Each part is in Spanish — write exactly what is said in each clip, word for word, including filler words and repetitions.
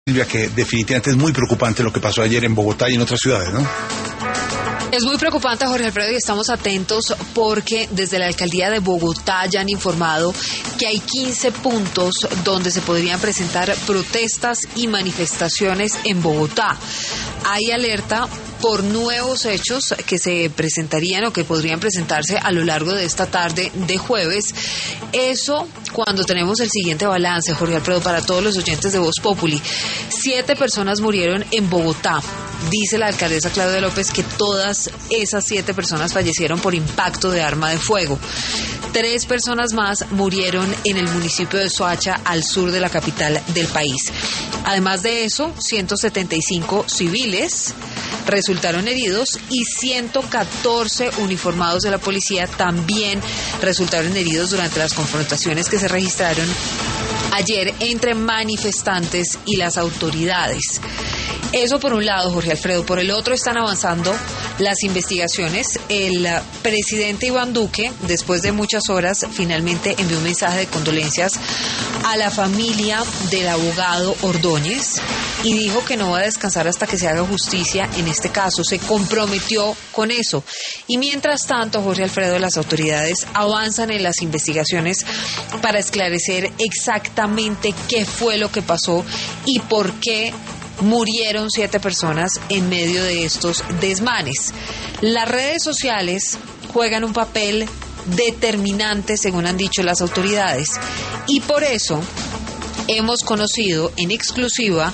Silvia, que definitivamente es muy preocupante lo que pasó ayer en Bogotá y en otras ciudades, ¿no? Es muy preocupante, Jorge Alfredo, y estamos atentos porque desde la alcaldía de Bogotá ya han informado que hay quince puntos donde se podrían presentar protestas y manifestaciones en Bogotá. Hay alerta por nuevos hechos que se presentarían o que podrían presentarse a lo largo de esta tarde de jueves. Eso cuando tenemos el siguiente balance, Jorge Alfredo, para todos los oyentes de Voz Populi. Siete personas murieron en Bogotá. Dice la alcaldesa Claudia López que todas esas siete personas fallecieron por impacto de arma de fuego. Tres personas más murieron en el municipio de Soacha, al sur de la capital del país. Además de eso, ciento setenta y cinco civiles resultaron heridos y ciento catorce uniformados de la policía también resultaron heridos durante las confrontaciones que se registraron ayer entre manifestantes y las autoridades. Eso por un lado, Jorge Alfredo. Por el otro están avanzando las investigaciones. El presidente Iván Duque, después de muchas horas, finalmente envió un mensaje de condolencias a la familia del abogado Ordóñez y dijo que no va a descansar hasta que se haga justicia en este caso. Se comprometió con eso. Y mientras tanto, Jorge Alfredo, las autoridades avanzan en las investigaciones para esclarecer exactamente qué fue lo que pasó y por qué murieron siete personas en medio de estos desmanes. Las redes sociales juegan un papel determinante, según han dicho las autoridades, y por eso hemos conocido en exclusiva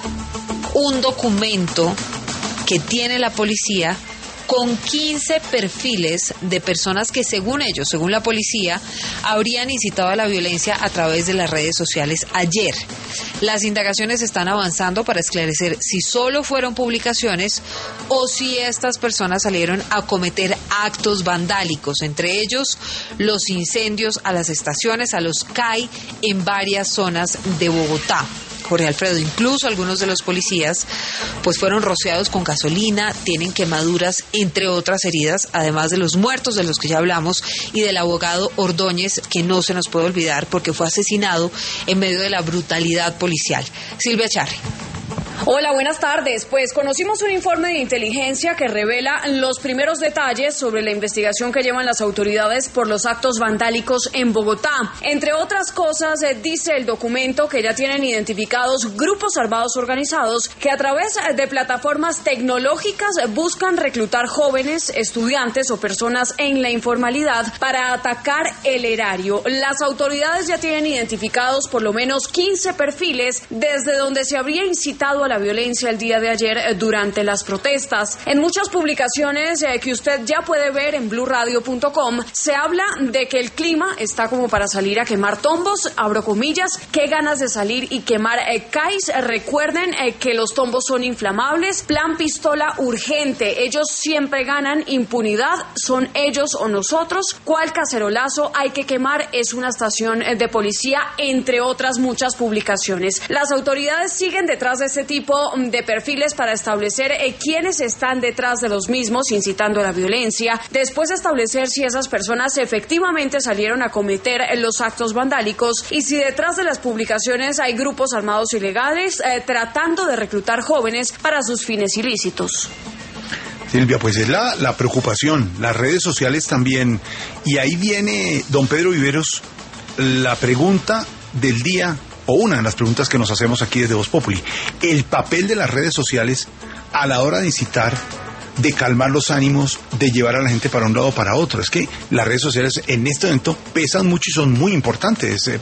un documento que tiene la policía con quince perfiles de personas que, según ellos, según la policía, habrían incitado a la violencia a través de las redes sociales ayer. Las indagaciones están avanzando para esclarecer si solo fueron publicaciones o si estas personas salieron a cometer actos vandálicos, entre ellos los incendios a las estaciones, a los C A I en varias zonas de Bogotá. Jorge Alfredo, incluso algunos de los policías pues fueron rociados con gasolina, tienen quemaduras, entre otras heridas, además de los muertos de los que ya hablamos y del abogado Ordóñez, que no se nos puede olvidar porque fue asesinado en medio de la brutalidad policial. Silvia Charri. Hola, buenas tardes. Pues conocimos un informe de inteligencia que revela los primeros detalles sobre la investigación que llevan las autoridades por los actos vandálicos en Bogotá. Entre otras cosas, eh, dice el documento que ya tienen identificados grupos armados organizados que a través de plataformas tecnológicas buscan reclutar jóvenes, estudiantes o personas en la informalidad para atacar el erario. Las autoridades ya tienen identificados por lo menos quince perfiles desde donde se habría incitado a la violencia el día de ayer eh, durante las protestas. En muchas publicaciones eh, que usted ya puede ver en blue radio punto com se habla de que el clima está como para salir a quemar tombos, abro comillas, qué ganas de salir y quemar eh, C A Is. Recuerden eh, que los tombos son inflamables, plan pistola urgente, ellos siempre ganan impunidad, son ellos o nosotros, cuál cacerolazo hay que quemar, es una estación eh, de policía, entre otras muchas publicaciones. Las autoridades siguen detrás de ese tipo de perfiles para establecer eh, quiénes están detrás de los mismos incitando a la violencia, después establecer si esas personas efectivamente salieron a cometer eh, los actos vandálicos y si detrás de las publicaciones hay grupos armados ilegales eh, tratando de reclutar jóvenes para sus fines ilícitos. Silvia, pues es la, la preocupación, las redes sociales también, y ahí viene don Pedro Viveros, la pregunta del día, o una de las preguntas que nos hacemos aquí desde Voz Populi, el papel de las redes sociales a la hora de incitar, de calmar los ánimos, de llevar a la gente para un lado o para otro. Es que las redes sociales en este momento pesan mucho y son muy importantes.